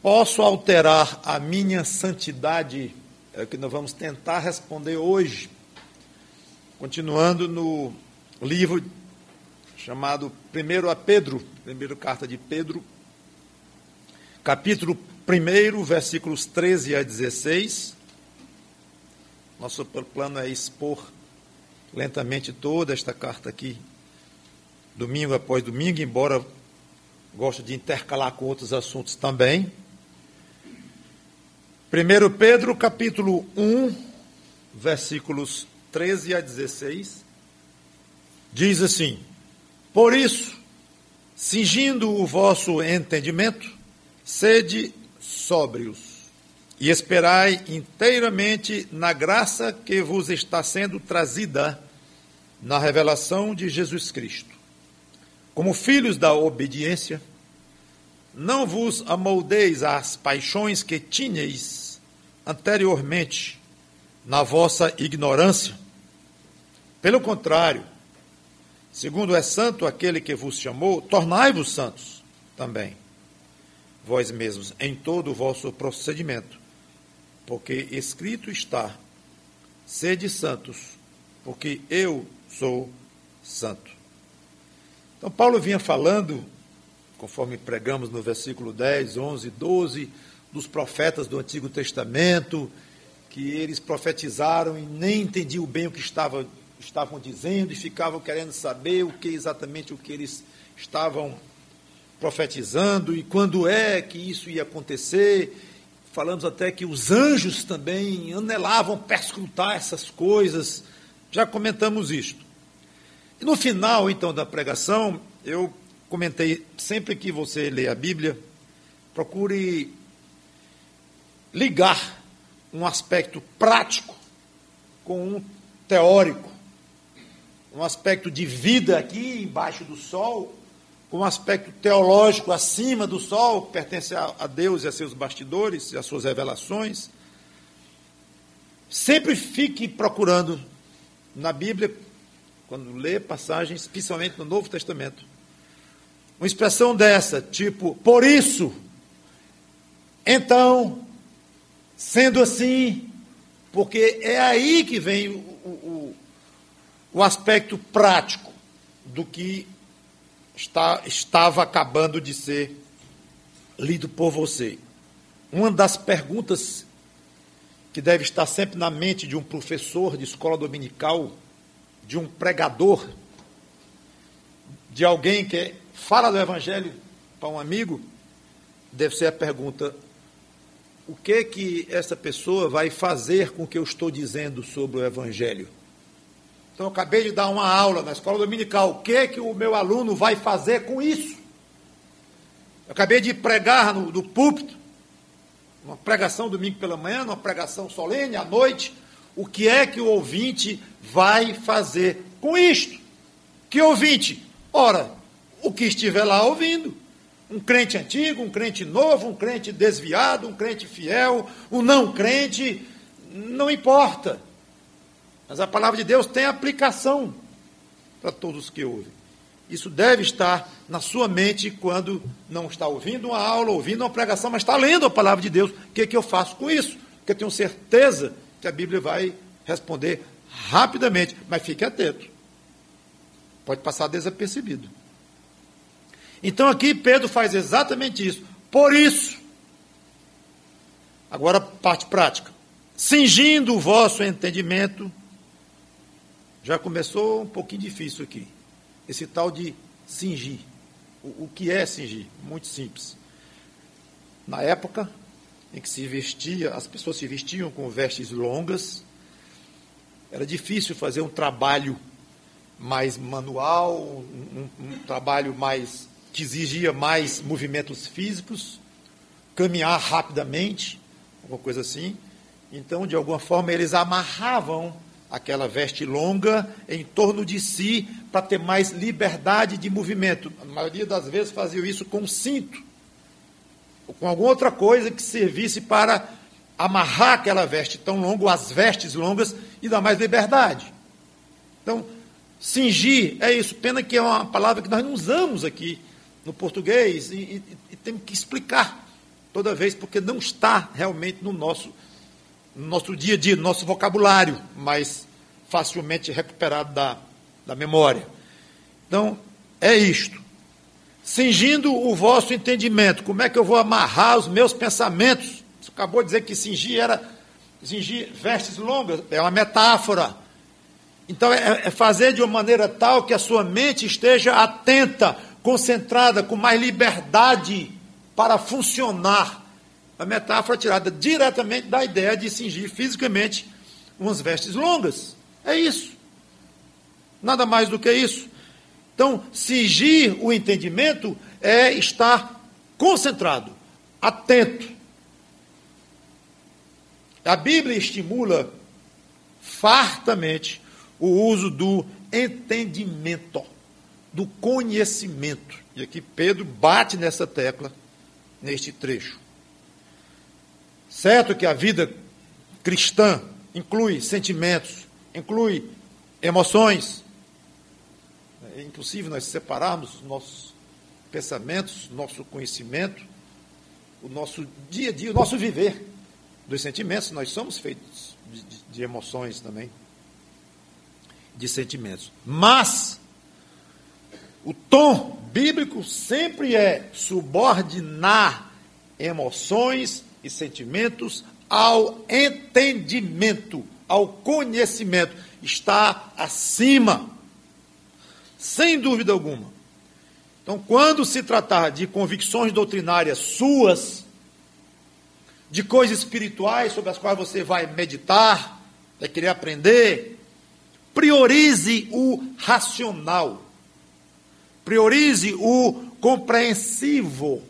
Posso alterar a minha santidade? É o que nós vamos tentar responder hoje, continuando no livro chamado 1 a Pedro, primeira carta de Pedro, capítulo 1, versículos 13 a 16. Nosso plano é expor lentamente toda esta carta aqui, domingo após domingo, embora gosto de intercalar com outros assuntos também. 1 Pedro, capítulo 1, versículos 13 a 16, diz assim: Por isso, cingindo o vosso entendimento, sede sóbrios, e esperai inteiramente na graça que vos está sendo trazida na revelação de Jesus Cristo. Como filhos da obediência, não vos amoldeis às paixões que tinhais anteriormente na vossa ignorância. Pelo contrário, segundo é santo aquele que vos chamou, tornai-vos santos também, vós mesmos, em todo o vosso procedimento, porque escrito está: sede santos, porque eu sou santo. Então, Paulo vinha falando, conforme pregamos no versículo 10, 11, 12, dos profetas do Antigo Testamento, que eles profetizaram e nem entendiam bem o que estavam dizendo e ficavam querendo saber exatamente o que eles estavam profetizando e quando é que isso ia acontecer. Falamos até que os anjos também anelavam perscrutar essas coisas. Já comentamos isto. E no final, então, da pregação, eu comentei, sempre que você lê a Bíblia, procure ligar um aspecto prático com um teórico, um aspecto de vida aqui embaixo do sol, com um aspecto teológico acima do sol, que pertence a Deus e a seus bastidores e a suas revelações. Sempre fique procurando na Bíblia, quando lê passagens, principalmente no Novo Testamento, uma expressão dessa, tipo, por isso, então, sendo assim, porque é aí que vem o aspecto prático do que estava acabando de ser lido por você. Uma das perguntas que deve estar sempre na mente de um professor de escola dominical, de um pregador, de alguém que fala do Evangelho para um amigo, deve ser a pergunta: o que essa pessoa vai fazer com o que eu estou dizendo sobre o Evangelho? Então, eu acabei de dar uma aula na escola dominical. O que o meu aluno vai fazer com isso? Eu acabei de pregar no púlpito, uma pregação domingo pela manhã, uma pregação solene à noite. O que é que o ouvinte vai fazer com isto? Que ouvinte? Ora, o que estiver lá ouvindo. Um crente antigo, um crente novo, um crente desviado, um crente fiel, um não crente, não importa. Mas a palavra de Deus tem aplicação para todos os que ouvem. Isso deve estar na sua mente quando não está ouvindo uma aula, ouvindo uma pregação, mas está lendo a palavra de Deus. O que eu faço com isso? Porque eu tenho certeza que a Bíblia vai responder rapidamente, mas fique atento. Pode passar desapercebido. Então aqui Pedro faz exatamente isso. Por isso, agora parte prática, cingindo o vosso entendimento. Já começou um pouquinho difícil aqui, esse tal de cingir. O que é cingir? Muito simples. Na época em que se vestia, as pessoas se vestiam com vestes longas, era difícil fazer um trabalho mais manual, um trabalho mais que exigia mais movimentos físicos, caminhar rapidamente, alguma coisa assim. Então, de alguma forma, eles amarravam aquela veste longa em torno de si para ter mais liberdade de movimento. A maioria das vezes faziam isso com cinto, ou com alguma outra coisa que servisse para amarrar aquela veste tão longa, ou as vestes longas, e dar mais liberdade. Então, cingir é isso. Pena que é uma palavra que nós não usamos aqui no português, e temos que explicar toda vez, porque não está realmente no nosso dia a dia, no nosso vocabulário, mas facilmente recuperado da memória. Então, é isto. Cingindo o vosso entendimento. Como é que eu vou amarrar os meus pensamentos? Você acabou de dizer que cingir vestes longas, é uma metáfora. Então, é fazer de uma maneira tal que a sua mente esteja atenta, concentrada, com mais liberdade para funcionar. A metáfora tirada diretamente da ideia de cingir fisicamente umas vestes longas. É isso. Nada mais do que isso. Então, cingir o entendimento é estar concentrado, atento. A Bíblia estimula fartamente o uso do entendimento, do conhecimento. E aqui Pedro bate nessa tecla, neste trecho. Certo que a vida cristã inclui sentimentos, inclui emoções. É impossível nós separarmos nossos pensamentos, nosso conhecimento, o nosso dia a dia, o nosso viver dos sentimentos. Nós somos feitos de emoções também, de sentimentos. Mas o tom bíblico sempre é subordinar emoções e sentimentos ao entendimento, ao conhecimento. Está acima, sem dúvida alguma. Então, quando se tratar de convicções doutrinárias suas, de coisas espirituais sobre as quais você vai meditar, vai querer aprender, priorize o racional, priorize o compreensivo,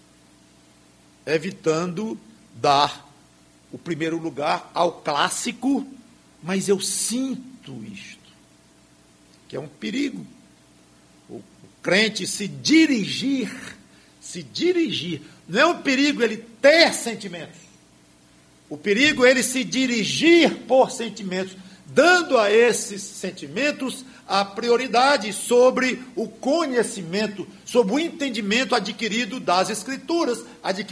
evitando dar o primeiro lugar ao clássico, mas eu sinto isto, que é um perigo. O crente se dirigir, não é um perigo ele ter sentimentos, o perigo é ele se dirigir por sentimentos, dando a esses sentimentos a prioridade sobre o conhecimento, sobre o entendimento adquirido das Escrituras,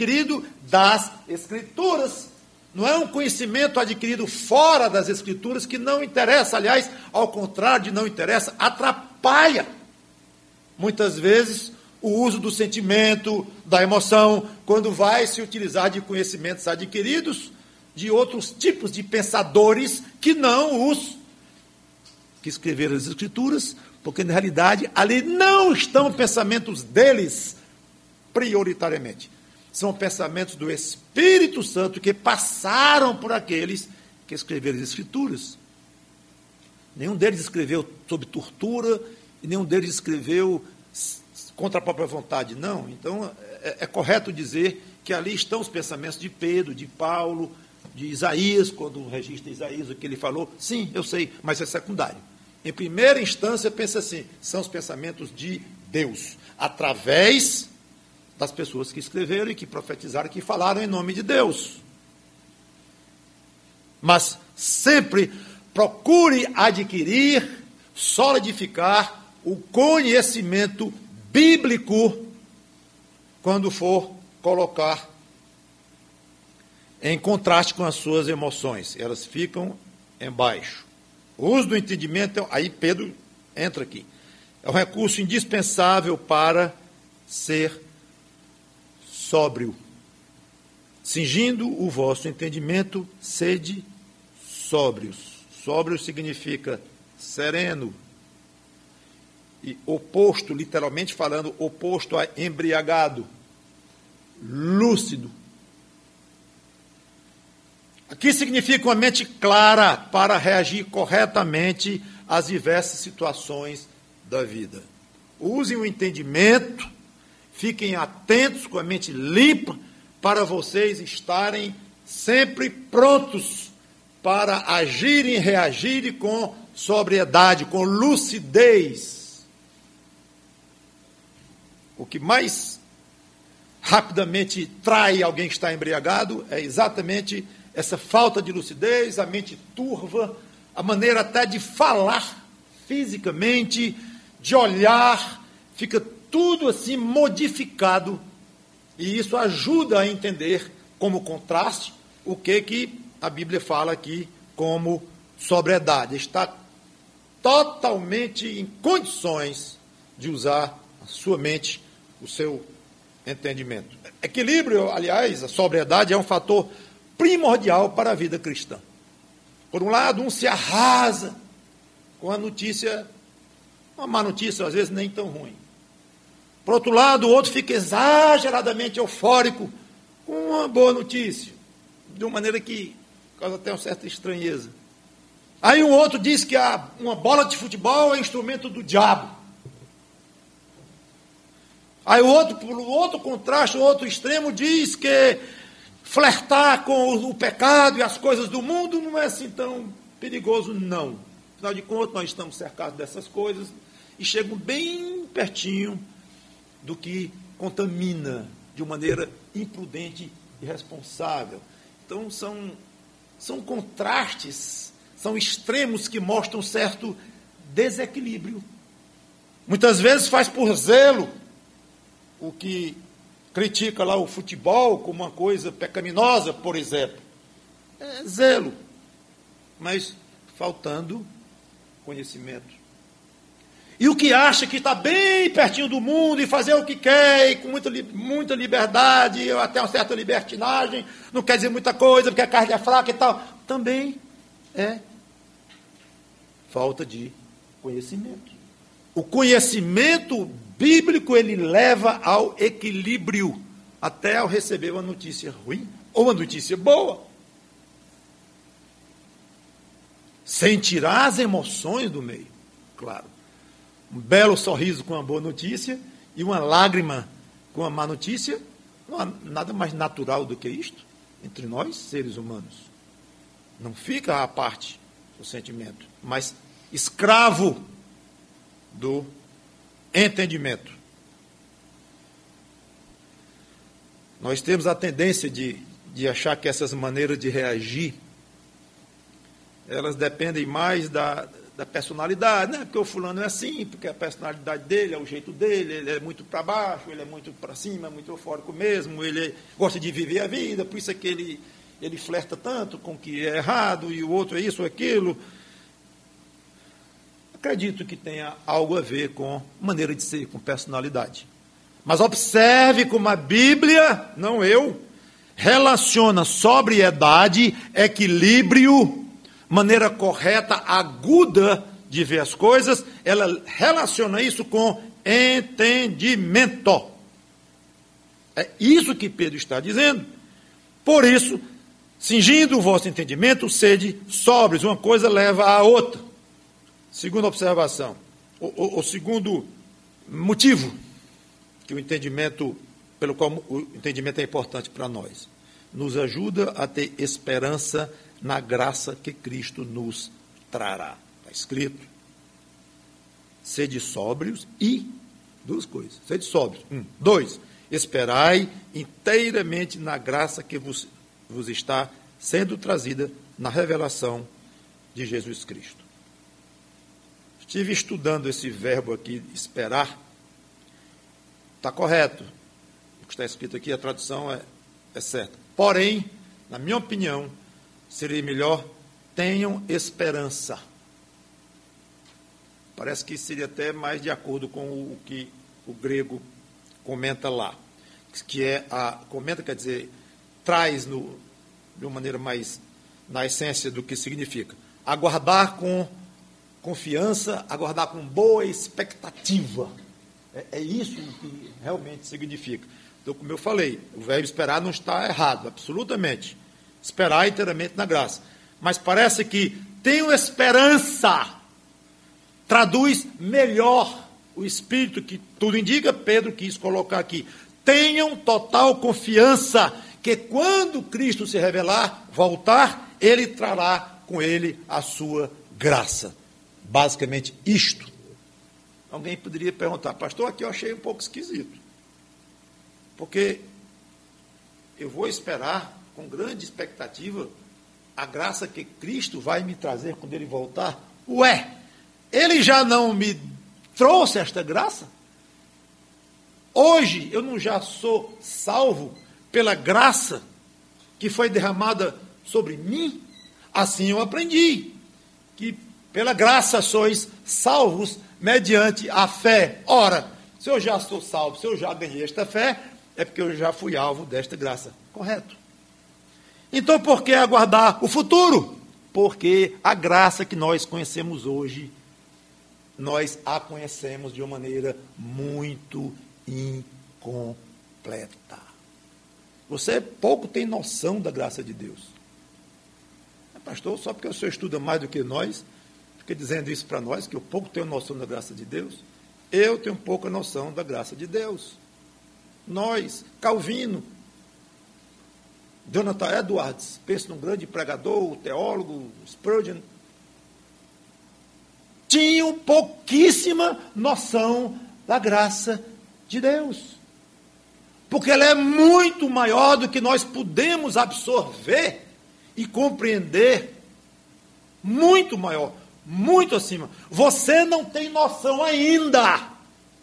Não é um conhecimento adquirido fora das Escrituras que não interessa, aliás, ao contrário de não interessa, atrapalha, muitas vezes, o uso do sentimento, da emoção, quando vai se utilizar de conhecimentos adquiridos de outros tipos de pensadores que não os que escreveram as Escrituras, porque na realidade ali não estão pensamentos deles prioritariamente. São pensamentos do Espírito Santo que passaram por aqueles que escreveram as Escrituras. Nenhum deles escreveu sob tortura e nenhum deles escreveu contra a própria vontade, não. Então, é correto dizer que ali estão os pensamentos de Pedro, de Paulo, de Isaías, quando registra Isaías, o que ele falou. Sim, eu sei, mas é secundário. Em primeira instância, pensa assim, são os pensamentos de Deus, através das pessoas que escreveram e que profetizaram, que falaram em nome de Deus. Mas sempre procure adquirir, solidificar o conhecimento bíblico quando for colocar em contraste com as suas emoções. Elas ficam embaixo. O uso do entendimento, aí Pedro entra aqui, é um recurso indispensável para ser sóbrio. Cingindo o vosso entendimento, sede sóbrios. Sóbrio significa sereno. E oposto, literalmente falando, oposto a embriagado. Lúcido. Aqui significa uma mente clara para reagir corretamente às diversas situações da vida. Usem o entendimento, fiquem atentos com a mente limpa para vocês estarem sempre prontos para agirem e reagirem com sobriedade, com lucidez. O que mais rapidamente trai alguém que está embriagado é exatamente essa falta de lucidez, a mente turva, a maneira até de falar fisicamente, de olhar, fica tudo assim modificado E isso ajuda a entender, como contraste, o que a Bíblia fala aqui como sobriedade. Está totalmente em condições de usar a sua mente, o seu entendimento. Equilíbrio, aliás, a sobriedade é um fator primordial para a vida cristã. Por um lado, um se arrasa com a notícia, uma má notícia, às vezes nem tão ruim. Por outro lado, o outro fica exageradamente eufórico com uma boa notícia, de uma maneira que causa até uma certa estranheza. Aí um outro diz que uma bola de futebol é instrumento do diabo. Aí o outro, por outro contraste, o outro extremo, diz que flertar com o pecado e as coisas do mundo não é assim tão perigoso, não. Afinal de contas, nós estamos cercados dessas coisas e chegam bem pertinho do que contamina de uma maneira imprudente e irresponsável. Então, são contrastes, são extremos que mostram certo desequilíbrio. Muitas vezes faz por zelo o que critica lá o futebol como uma coisa pecaminosa, por exemplo. É zelo, mas faltando conhecimento. E o que acha que está bem pertinho do mundo e fazer o que quer, e com muita liberdade, ou até uma certa libertinagem, não quer dizer muita coisa, porque a carne é fraca e tal, também é falta de conhecimento. O conhecimento bíblico, ele leva ao equilíbrio, até ao receber uma notícia ruim ou uma notícia boa. Sem tirar as emoções do meio, claro. Um belo sorriso com uma boa notícia e uma lágrima com uma má notícia, não há nada mais natural do que isto entre nós, seres humanos. Não fica à parte do sentimento, mas escravo do entendimento. Nós temos a tendência de achar que essas maneiras de reagir, elas dependem mais da personalidade, né? Porque o fulano é assim, porque a personalidade dele é o jeito dele, ele é muito para baixo, ele é muito para cima, muito eufórico mesmo, ele gosta de viver a vida, por isso é que ele flerta tanto com o que é errado, e o outro é isso ou aquilo. Acredito que tenha algo a ver com maneira de ser, com personalidade. Mas observe como a Bíblia, não eu, relaciona sobriedade, equilíbrio, maneira correta, aguda de ver as coisas, ela relaciona isso com entendimento. É isso que Pedro está dizendo. Por isso, cingindo o vosso entendimento, sede sóbrios. Uma coisa leva à outra. Segunda observação, o segundo motivo que o entendimento, pelo qual o entendimento é importante para nós, nos ajuda a ter esperança na graça que Cristo nos trará. Está escrito. Sede sóbrios e, duas coisas, sede sóbrios. 2, esperai inteiramente na graça que vos está sendo trazida na revelação de Jesus Cristo. Estive estudando esse verbo aqui, esperar. Está correto. O que está escrito aqui, a tradução é certa. Porém, na minha opinião, seria melhor, tenham esperança. Parece que seria até mais de acordo com o que o grego comenta lá. Que comenta, quer dizer, traz de uma maneira mais na essência do que significa. Aguardar com confiança, aguardar com boa expectativa. É isso que realmente significa. Então, como eu falei, o verbo esperar não está errado, absolutamente. Esperar inteiramente na graça. Mas parece que tenho esperança. Traduz melhor o espírito que tudo indica, Pedro quis colocar aqui. Tenham total confiança que quando Cristo se revelar, voltar, ele trará com ele a sua graça. Basicamente isto. Alguém poderia perguntar, pastor, aqui eu achei um pouco esquisito. Porque eu vou esperar com grande expectativa a graça que Cristo vai me trazer quando ele voltar. Ué, ele já não me trouxe esta graça? Hoje eu não já sou salvo pela graça que foi derramada sobre mim? Assim eu aprendi, que pela graça sois salvos mediante a fé. Ora, se eu já sou salvo, se eu já ganhei esta fé, é porque eu já fui alvo desta graça. Correto? Então, por que aguardar o futuro? Porque a graça que nós conhecemos hoje, nós a conhecemos de uma maneira muito incompleta. Você pouco tem noção da graça de Deus. Pastor, só porque o senhor estuda mais do que nós, fica dizendo isso para nós, que eu pouco tenho noção da graça de Deus. Eu tenho pouca noção da graça de Deus. Nós, Calvino, Jonathan Edwards, penso num grande pregador, teólogo, Spurgeon, tinham pouquíssima noção da graça de Deus. Porque ela é muito maior do que nós podemos absorver e compreender. Muito maior, muito acima. Você não tem noção ainda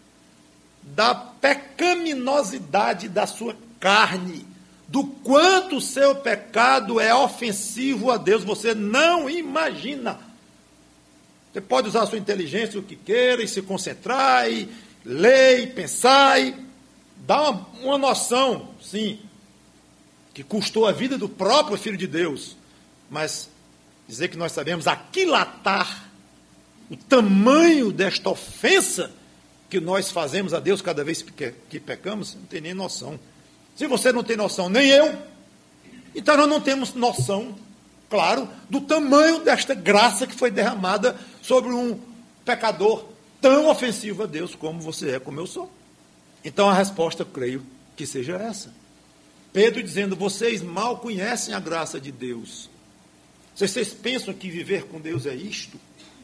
da pecaminosidade da sua carne, do quanto o seu pecado é ofensivo a Deus. Você não imagina. Você pode usar a sua inteligência o que queira, e se concentrar, e ler, e pensar, e dar uma noção, sim, que custou a vida do próprio Filho de Deus. Mas dizer que nós sabemos aquilatar o tamanho desta ofensa que nós fazemos a Deus cada vez que pecamos, não tem nem noção. Se você não tem noção, nem eu, então nós não temos noção, claro, do tamanho desta graça que foi derramada sobre um pecador tão ofensivo a Deus como você é, como eu sou. Então a resposta, eu creio, que seja essa. Pedro dizendo, vocês mal conhecem a graça de Deus. Vocês pensam que viver com Deus é isto?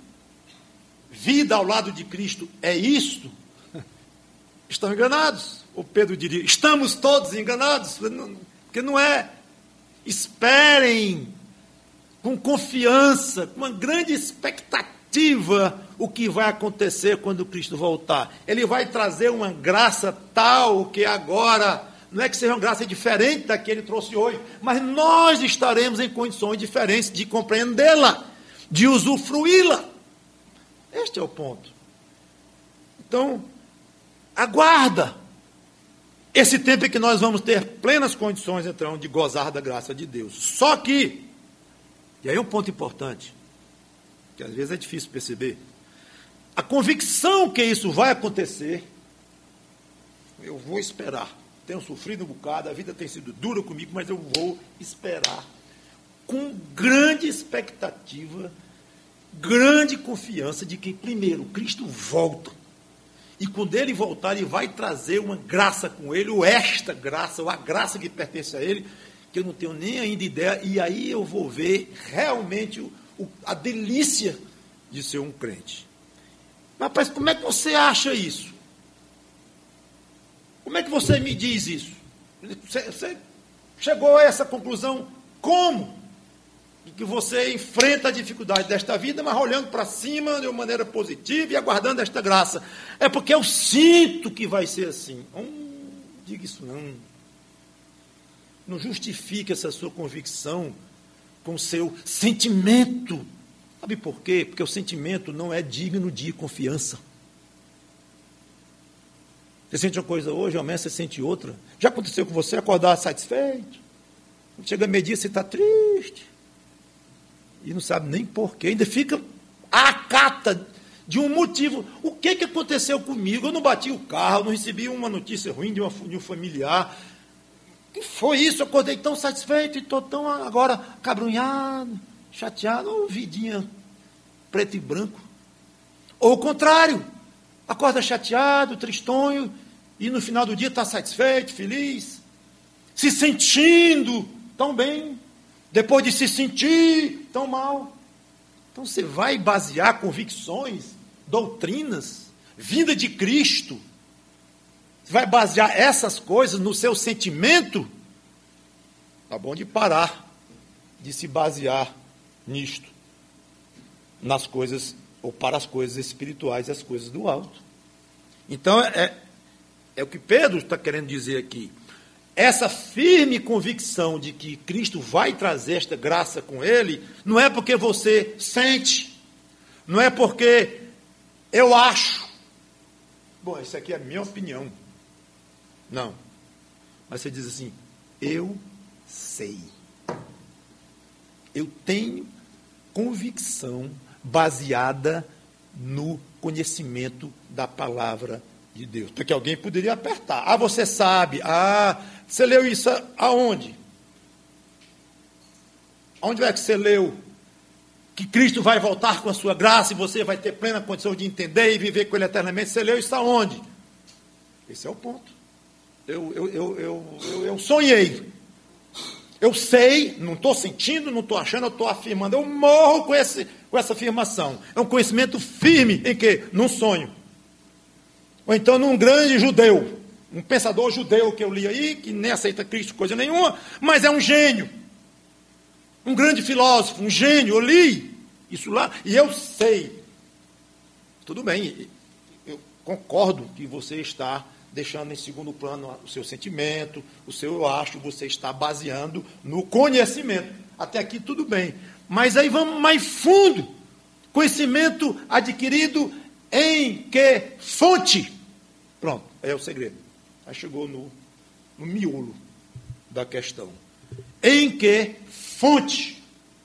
Vida ao lado de Cristo é isto? Estão enganados. Ou Pedro diria, estamos todos enganados, porque não é. Esperem com confiança, com uma grande expectativa, o que vai acontecer quando Cristo voltar. Ele vai trazer uma graça tal que agora, não é que seja uma graça diferente da que ele trouxe hoje, mas nós estaremos em condições diferentes de compreendê-la, de usufruí-la. Este é o ponto. Então, aguarda esse tempo em que nós vamos ter plenas condições, então, de gozar da graça de Deus. Só que, e aí é um ponto importante, que às vezes é difícil perceber, a convicção que isso vai acontecer, eu vou esperar. Tenho sofrido um bocado, a vida tem sido dura comigo, mas eu vou esperar com grande expectativa, grande confiança de que, primeiro, Cristo volta. E quando ele voltar, ele vai trazer uma graça com ele, ou esta graça, ou a graça que pertence a ele, que eu não tenho nem ainda ideia, e aí eu vou ver realmente a delícia de ser um crente. Mas como é que você acha isso? Como é que você me diz isso? Você chegou a essa conclusão como? De que você enfrenta a dificuldade desta vida, mas olhando para cima de uma maneira positiva e aguardando esta graça. É porque eu sinto que vai ser assim. Diga isso não. Não justifique essa sua convicção com o seu sentimento. Sabe por quê? Porque o sentimento não é digno de confiança. Você sente uma coisa hoje, amanhã você sente outra. Já aconteceu com você acordar satisfeito? Chega meio-dia, você está triste. E não sabe nem porquê. Ainda fica à cata de um motivo. O que aconteceu comigo? Eu não bati o carro, não recebi uma notícia ruim de um familiar. O que foi isso? Eu acordei tão satisfeito e estou tão agora cabrunhado, chateado, ou vidinha preto e branco. Ou o contrário, acorda chateado, tristonho, e no final do dia está satisfeito, feliz, se sentindo tão bem, depois de se sentir tão mal. Então você vai basear convicções, doutrinas, vinda de Cristo, você vai basear essas coisas no seu sentimento. Está bom de parar de se basear nisto, nas coisas, ou para as coisas espirituais e as coisas do alto. Então, É o que Pedro está querendo dizer aqui. Essa firme convicção de que Cristo vai trazer esta graça com ele, não é porque você sente, não é porque eu acho. Bom, isso aqui é a minha opinião. Não. Mas você diz assim, eu sei. Eu tenho convicção baseada no conhecimento da palavra de Deus. Porque alguém poderia apertar. Ah, você sabe. Ah, você leu isso aonde? Onde é que você leu? Que Cristo vai voltar com a sua graça e você vai ter plena condição de entender e viver com ele eternamente. Você leu isso aonde? Esse é o ponto. Eu sonhei. Eu sei, não estou sentindo, não estou achando, eu estou afirmando. Eu morro com essa afirmação. É um conhecimento firme em quê? Num sonho. Ou então num grande judeu. Um pensador judeu que eu li aí, que nem aceita Cristo coisa nenhuma, mas é um gênio. Um grande filósofo, um gênio. Eu li isso lá e eu sei. Tudo bem, eu concordo que você está deixando em segundo plano o seu sentimento, o seu eu acho, você está baseando no conhecimento. Até aqui tudo bem. Mas aí vamos mais fundo. Conhecimento adquirido em que fonte? Pronto, é o segredo. Aí chegou no miolo da questão. Em que fonte?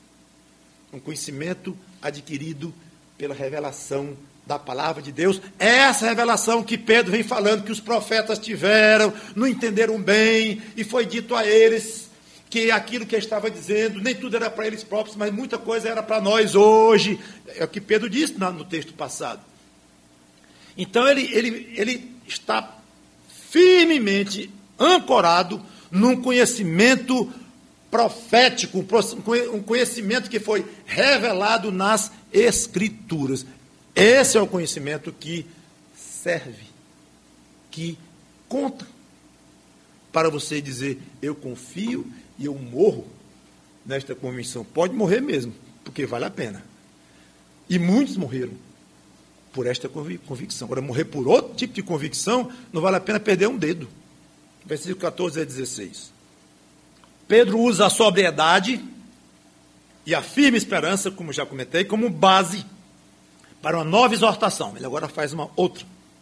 Um conhecimento adquirido pela revelação da palavra de Deus. Essa revelação que Pedro vem falando, que os profetas tiveram, não entenderam bem, e foi dito a eles que aquilo que ele estava dizendo, nem tudo era para eles próprios, mas muita coisa era para nós hoje. É o que Pedro disse no texto passado. Então ele está firmemente ancorado num conhecimento profético, um conhecimento que foi revelado nas Escrituras. Esse é o conhecimento que serve, que conta para você dizer, eu confio e eu morro nesta convicção. Pode morrer mesmo, porque vale a pena. E muitos morreram por esta convicção. Agora, morrer por outro tipo de convicção, não vale a pena perder um dedo. Versículo 14 a 16. Pedro usa a sobriedade e a firme esperança, como já comentei, como base para uma nova exortação. Ele agora faz uma outra.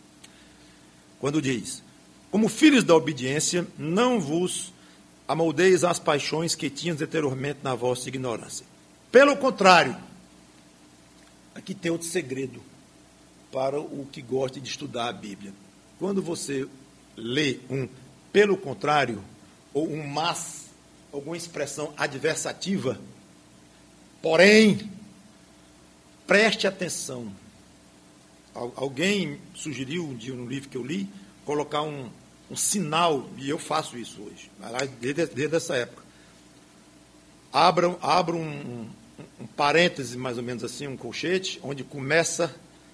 Quando diz, como filhos da obediência, não vos amoldeis às paixões que tinhas anteriormente na vossa ignorância. Pelo contrário, aqui tem outro segredo para o que gosta de estudar a Bíblia. Quando você lê um pelo contrário, ou um mas, alguma expressão adversativa, porém, preste atenção. Alguém sugeriu um dia no livro que eu li, colocar um sinal, e eu faço isso hoje, desde essa época. Abra um parêntese, mais ou menos assim, um colchete, onde começa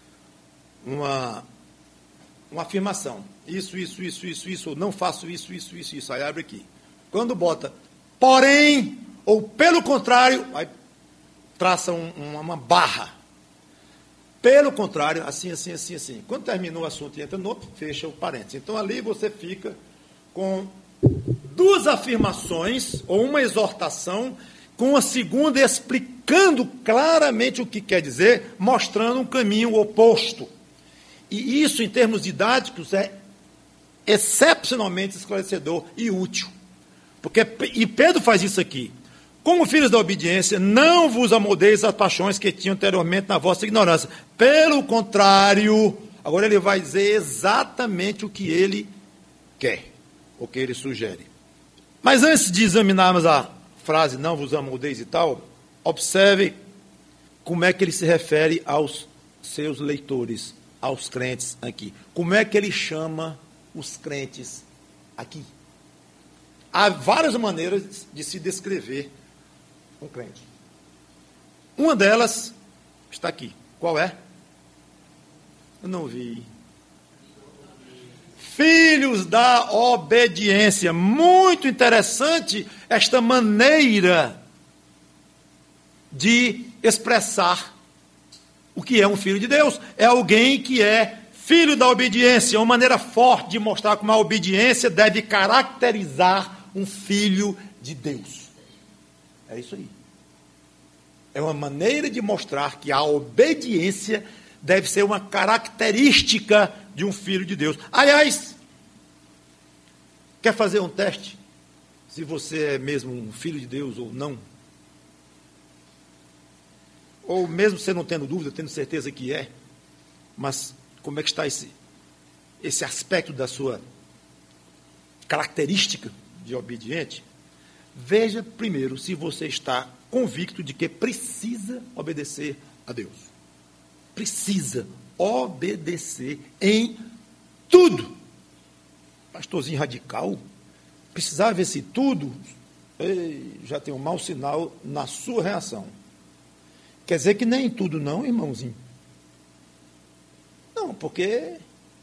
uma afirmação. Isso, ou não faço isso. Aí abre aqui. Quando bota porém, ou pelo contrário, aí traça uma barra. Pelo contrário, assim. Quando terminou o assunto e entra no outro, fecha o parênteses. Então, ali você fica com duas afirmações, ou uma exortação, com a segunda explicando claramente o que quer dizer, mostrando um caminho oposto. E isso, em termos didáticos, é excepcionalmente esclarecedor e útil. E Pedro faz isso aqui. Como filhos da obediência, não vos amoldeis às paixões que tinham anteriormente na vossa ignorância. Pelo contrário, agora ele vai dizer exatamente o que ele quer, o que ele sugere. Mas antes de examinarmos a frase, não vos amoldeis e tal, observe como é que ele se refere aos seus leitores, aos crentes aqui. Como é que ele chama os crentes aqui? Há várias maneiras de se descrever um crente. Uma delas está aqui. Qual é? Eu não vi. Filhos da obediência. Muito interessante esta maneira de expressar o que é um filho de Deus. É alguém que é filho da obediência, uma maneira forte de mostrar como a obediência deve caracterizar um filho de Deus. É isso aí. É uma maneira de mostrar que a obediência deve ser uma característica de um filho de Deus. Aliás, quer fazer um teste? Se você é mesmo um filho de Deus ou não? Ou mesmo você não tendo dúvida, tendo certeza que é, mas como é que está esse aspecto da sua característica de obediente? Veja primeiro se você está convicto de que precisa obedecer a Deus. Precisa obedecer em tudo. Pastorzinho radical, precisava ver se tudo, já tem um mau sinal na sua reação. Quer dizer que nem tudo não, irmãozinho. Não, porque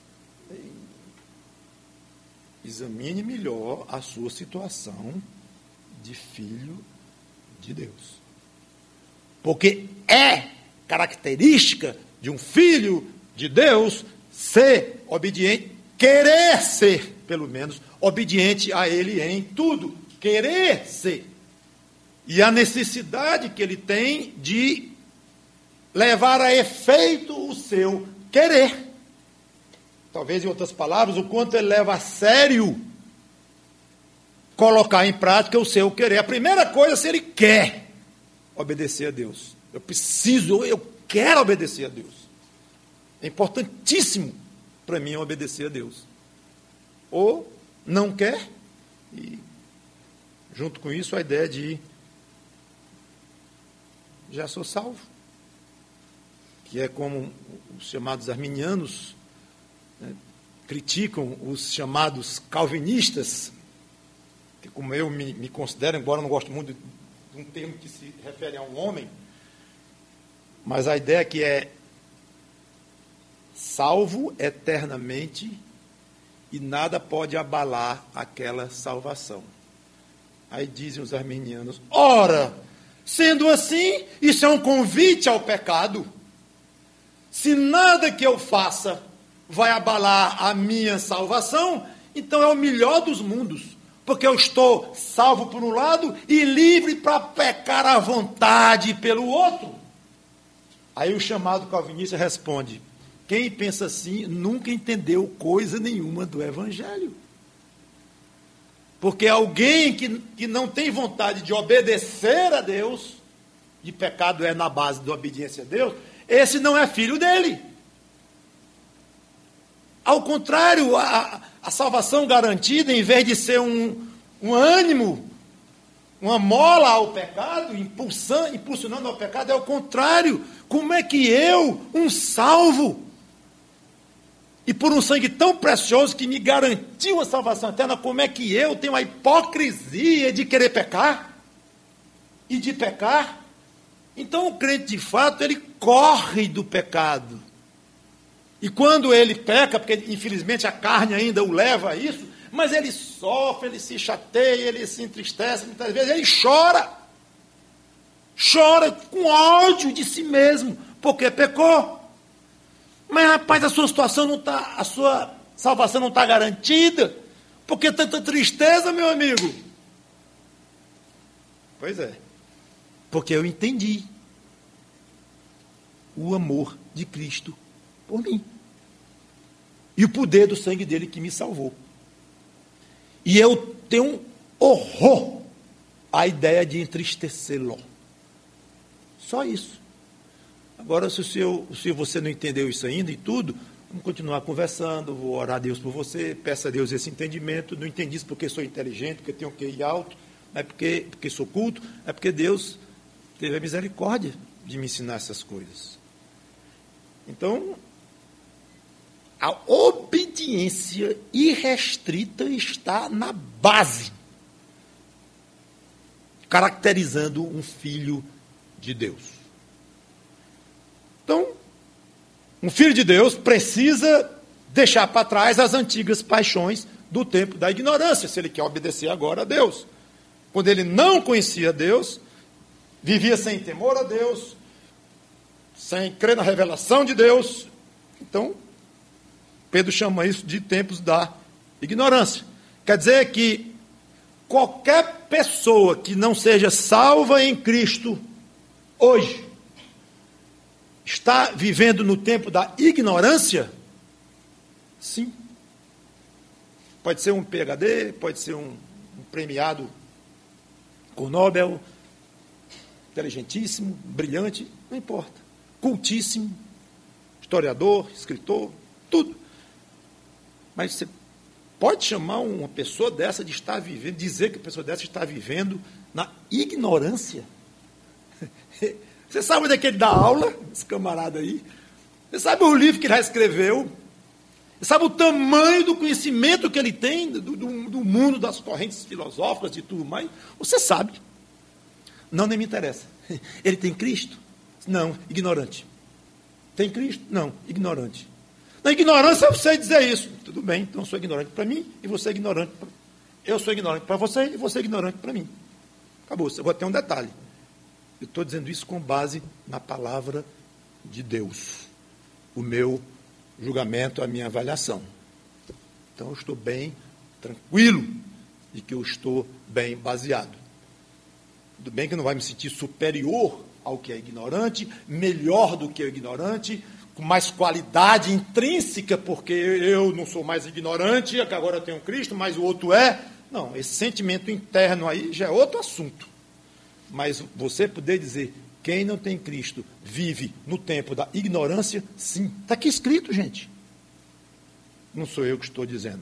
examine melhor a sua situação de filho de Deus. Porque é característica de um filho de Deus ser obediente, querer ser, pelo menos, obediente a Ele em tudo. Querer ser. E a necessidade que ele tem de levar a efeito o seu querer. Talvez, em outras palavras, o quanto ele leva a sério colocar em prática o seu querer. A primeira coisa, se ele quer obedecer a Deus. Eu quero obedecer a Deus. É importantíssimo para mim obedecer a Deus. Ou não quer, e junto com isso a ideia de já sou salvo, que é como os chamados arminianos, né, criticam os chamados calvinistas, que como eu me considero, embora eu não gosto muito de um termo que se refere a um homem, mas a ideia que é salvo eternamente e nada pode abalar aquela salvação. Aí dizem os arminianos, ora, sendo assim, isso é um convite ao pecado. Se nada que eu faça vai abalar a minha salvação, então é o melhor dos mundos, porque eu estou salvo por um lado e livre para pecar à vontade pelo outro. Aí o chamado calvinista responde, quem pensa assim nunca entendeu coisa nenhuma do Evangelho. Porque alguém que não tem vontade de obedecer a Deus, e pecado é na base da obediência a Deus, esse não é filho dele. Ao contrário, a salvação garantida, em vez de ser um ânimo, uma mola ao pecado, impulsionando ao pecado, é o contrário. Como é que eu, um salvo, e por um sangue tão precioso que me garantiu a salvação eterna, como é que eu tenho a hipocrisia de querer pecar? E de pecar? Então o crente, de fato, ele corre do pecado. E quando ele peca, porque infelizmente a carne ainda o leva a isso, mas ele sofre, ele se chateia, ele se entristece, muitas vezes ele chora. Chora com ódio de si mesmo, porque pecou. Mas, rapaz, a sua situação não está, a sua salvação não está garantida. Por que tanta tristeza, meu amigo? Pois é. Porque eu entendi o amor de Cristo por mim. E o poder do sangue dele que me salvou. E eu tenho um horror à ideia de entristecê-lo. Só isso. Agora, se você não entendeu isso ainda e tudo, vamos continuar conversando, vou orar a Deus por você, peça a Deus esse entendimento, não entendi isso porque sou inteligente, porque tenho que ir alto, não é porque sou culto, é porque Deus teve a misericórdia de me ensinar essas coisas. Então, a obediência irrestrita está na base, caracterizando um filho de Deus. Então, um filho de Deus precisa deixar para trás as antigas paixões do tempo da ignorância, se ele quer obedecer agora a Deus. Quando ele não conhecia Deus, vivia sem temor a Deus, sem crer na revelação de Deus, então Pedro chama isso de tempos da ignorância. Quer dizer que qualquer pessoa que não seja salva em Cristo, hoje, está vivendo no tempo da ignorância? Sim. Pode ser um PhD, pode ser um premiado com Nobel, inteligentíssimo, brilhante, não importa. Cultíssimo, historiador, escritor, tudo. Mas você pode chamar uma pessoa dessa de estar vivendo, dizer que a pessoa dessa está vivendo na ignorância? Você sabe onde é que ele dá aula, esse camarada aí? Você sabe o livro que ele já escreveu? Você sabe o tamanho do conhecimento que ele tem do mundo, das correntes filosóficas e tudo mais? Você sabe. Não, nem me interessa. Ele tem Cristo? Não, ignorante. Tem Cristo? Não, ignorante. Na ignorância eu sei dizer isso. Tudo bem, então eu sou ignorante para mim e você é ignorante para... Eu sou ignorante para você e você é ignorante para mim. Acabou. Eu vou ter um detalhe. Eu estou dizendo isso com base na palavra de Deus. O meu julgamento, a minha avaliação. Então eu estou bem tranquilo de que eu estou bem baseado. Tudo bem que eu não vai me sentir superior ao que é ignorante, melhor do que o ignorante, com mais qualidade intrínseca, porque eu não sou mais ignorante, que agora eu tenho Cristo, mas o outro é. Não, esse sentimento interno aí já é outro assunto. Mas você poder dizer, quem não tem Cristo vive no tempo da ignorância, sim. Está aqui escrito, gente. Não sou eu que estou dizendo.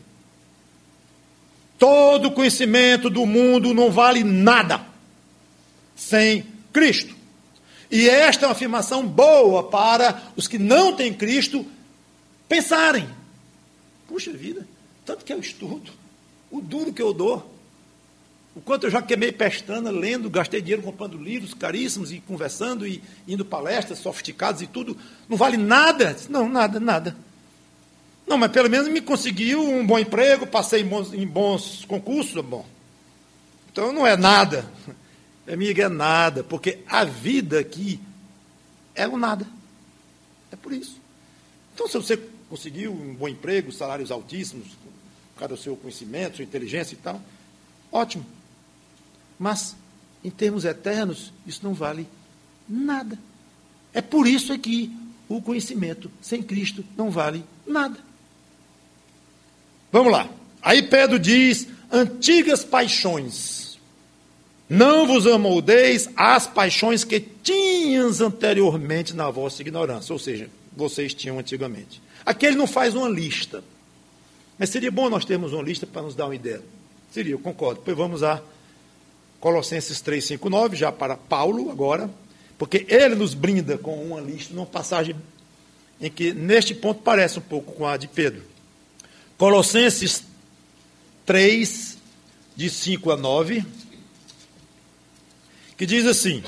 Todo conhecimento do mundo não vale nada sem Cristo. E esta é uma afirmação boa para os que não têm Cristo pensarem. Puxa vida, tanto que eu estudo, o duro que eu dou, o quanto eu já queimei pestana lendo, gastei dinheiro comprando livros caríssimos e conversando e indo palestras sofisticadas e tudo, não vale nada? Não, nada. Não, mas pelo menos me conseguiu um bom emprego, passei em bons concursos, bom. Então não é nada. Amiga, é nada, porque a vida aqui é o nada. É por isso. Então, se você conseguiu um bom emprego, salários altíssimos, por causa do seu conhecimento, sua inteligência e tal, ótimo. Mas, em termos eternos, isso não vale nada. É por isso que o conhecimento sem Cristo não vale nada. Vamos lá. Aí Pedro diz, antigas paixões. Não vos amoldeis às paixões que tinhas anteriormente na vossa ignorância. Ou seja, vocês tinham antigamente. Aqui ele não faz uma lista. Mas seria bom nós termos uma lista para nos dar uma ideia. Seria, eu concordo. Depois vamos a Colossenses 3, 5, 9, já para Paulo agora. Porque ele nos brinda com uma lista, numa passagem em que, neste ponto, parece um pouco com a de Pedro. Colossenses 3, de 5 a 9... que diz assim,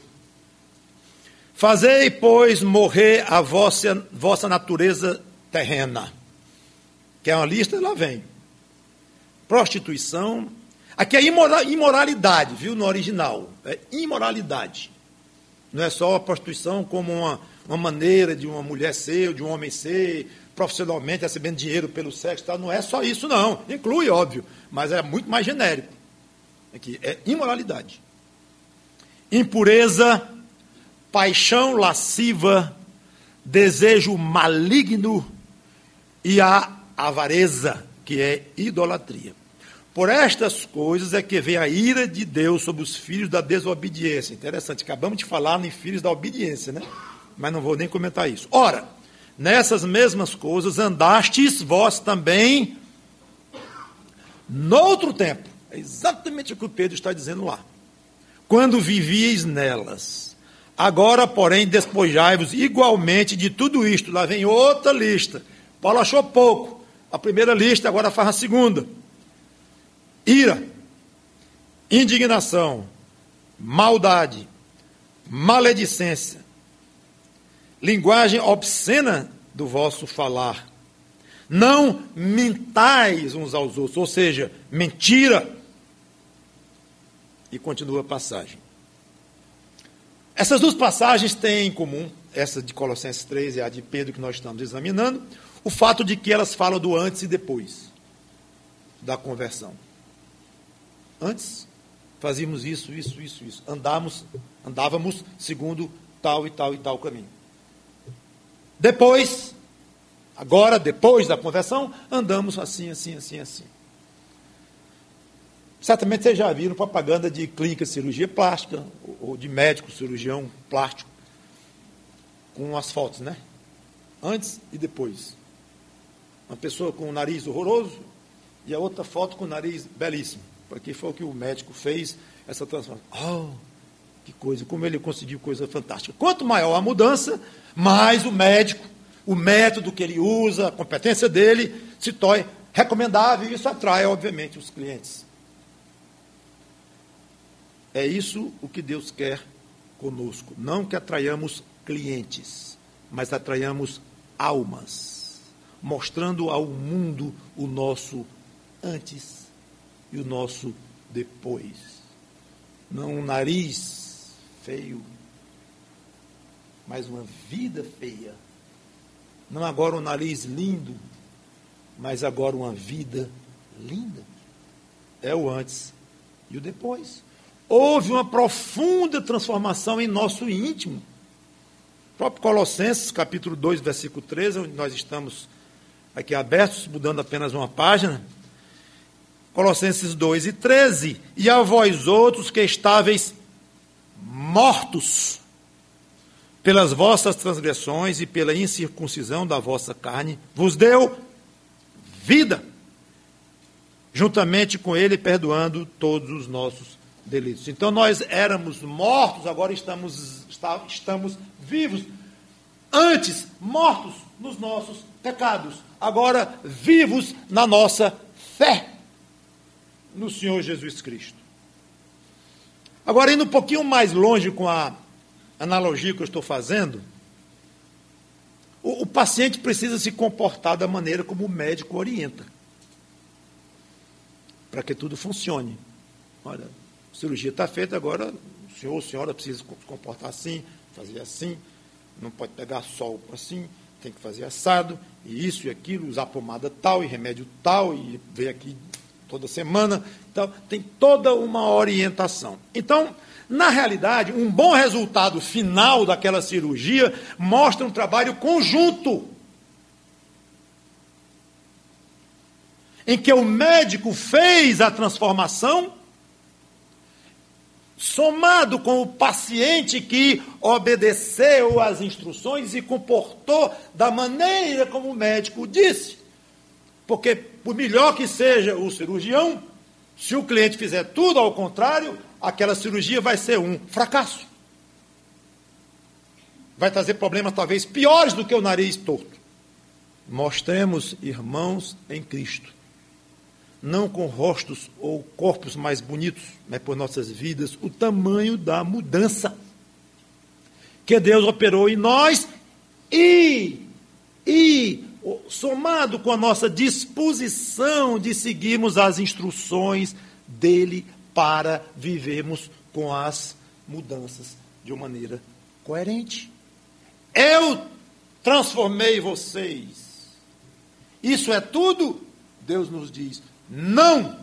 fazei, pois, morrer a vossa natureza terrena, que é uma lista, lá vem, prostituição, aqui é imoralidade, viu, no original, é imoralidade, não é só a prostituição como uma maneira de uma mulher ser, ou de um homem ser, profissionalmente recebendo dinheiro pelo sexo, tal. Não é só isso não, inclui, óbvio, mas é muito mais genérico, aqui é imoralidade. Impureza, paixão lasciva, desejo maligno e a avareza, que é idolatria. Por estas coisas é que vem a ira de Deus sobre os filhos da desobediência. Interessante, acabamos de falar em filhos da obediência, né? Mas não vou nem comentar isso. Ora, nessas mesmas coisas andastes vós também noutro tempo. É exatamente o que o Pedro está dizendo lá. Quando vivieis nelas. Agora, porém, despojai-vos igualmente de tudo isto. Lá vem outra lista. Paulo achou pouco. A primeira lista, agora faz a segunda. Ira, indignação, maldade, maledicência, linguagem obscena do vosso falar. Não mintais uns aos outros, ou seja, mentira. E continua a passagem. Essas duas passagens têm em comum, essa de Colossenses 3 e a de Pedro que nós estamos examinando, o fato de que elas falam do antes e depois da conversão. Antes, fazíamos isso. Andávamos segundo tal e tal e tal caminho. Depois, agora, depois da conversão, andamos assim. Certamente vocês já viram propaganda de clínica de cirurgia plástica, ou de médico cirurgião plástico, com as fotos, né? Antes e depois. Uma pessoa com o nariz horroroso e a outra foto com o nariz belíssimo. Porque foi o que o médico fez, essa transformação. Oh, que coisa, como ele conseguiu coisa fantástica. Quanto maior a mudança, mais o médico, o método que ele usa, a competência dele, se torna recomendável e isso atrai, obviamente, os clientes. É isso o que Deus quer conosco. Não que atraiamos clientes, mas atraiamos almas, mostrando ao mundo o nosso antes e o nosso depois. Não um nariz feio, mas uma vida feia. Não agora um nariz lindo, mas agora uma vida linda. É o antes e o depois. Houve uma profunda transformação em nosso íntimo. O próprio Colossenses, capítulo 2, versículo 13, onde nós estamos aqui abertos, mudando apenas uma página. Colossenses 2 e 13. E a vós outros que estáveis mortos pelas vossas transgressões e pela incircuncisão da vossa carne, vos deu vida, juntamente com ele, perdoando todos os nossos delitos. Então nós éramos mortos, agora estamos vivos. Antes, mortos nos nossos pecados. Agora, vivos na nossa fé no Senhor Jesus Cristo. Agora, indo um pouquinho mais longe com a analogia que eu estou fazendo, o paciente precisa se comportar da maneira como o médico orienta, para que tudo funcione. Olha, a cirurgia está feita, agora o senhor ou a senhora precisa se comportar assim, fazer assim, não pode pegar sol assim, tem que fazer assado, e isso e aquilo, usar pomada tal, e remédio tal, e ver aqui toda semana. Então, tem toda uma orientação. Então, na realidade, um bom resultado final daquela cirurgia mostra um trabalho conjunto, em que o médico fez a transformação, somado com o paciente que obedeceu às instruções e se comportou da maneira como o médico disse. Porque, por melhor que seja o cirurgião, se o cliente fizer tudo ao contrário, aquela cirurgia vai ser um fracasso. Vai trazer problemas talvez piores do que o nariz torto. Mostremos, irmãos, em Cristo, não com rostos ou corpos mais bonitos, mas por nossas vidas, o tamanho da mudança que Deus operou em nós e somado com a nossa disposição de seguirmos as instruções dele para vivermos com as mudanças de uma maneira coerente. Eu transformei vocês. Isso é tudo? Deus nos diz, não.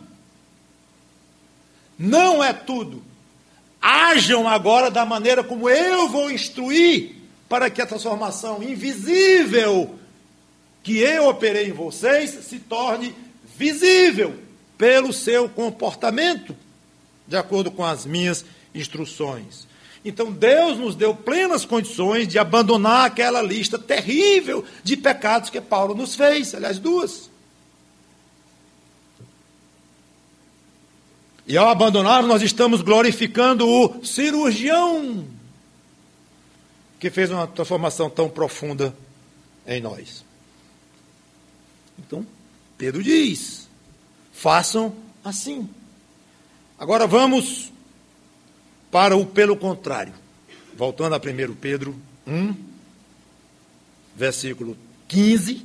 Não é tudo. Hajam agora da maneira como eu vou instruir para que a transformação invisível que eu operei em vocês se torne visível pelo seu comportamento, de acordo com as minhas instruções. Então, Deus nos deu plenas condições de abandonar aquela lista terrível de pecados que Paulo nos fez, aliás, 2. E ao abandonar, nós estamos glorificando o cirurgião que fez uma transformação tão profunda em nós. Então, Pedro diz, façam assim. Agora vamos para o pelo contrário. Voltando a 1 Pedro 1, versículo 15.